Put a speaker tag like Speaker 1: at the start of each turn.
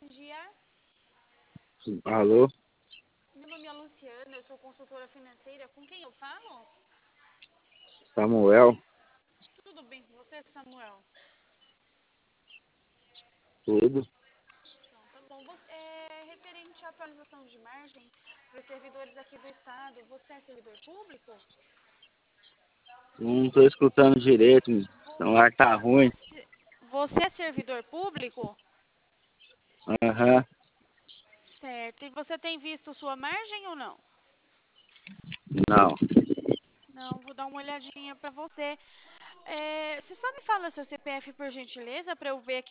Speaker 1: dia.
Speaker 2: Alô?
Speaker 1: Meu nome é Luciana, eu sou consultora financeira. Com quem eu falo?
Speaker 2: Samuel?
Speaker 1: Tudo bem com você, Samuel?
Speaker 2: Tudo?
Speaker 1: Então, tá bom. Referente à atualização de margem para os servidores aqui do Estado, você é servidor público?
Speaker 2: Não tô escutando direito, o celular tá ruim.
Speaker 1: Você é servidor público?
Speaker 2: Aham.
Speaker 1: Certo. E você tem visto sua margem ou não?
Speaker 2: Não.
Speaker 1: Não, vou dar uma olhadinha para você. Você só me fala seu CPF, por gentileza, para eu ver aqui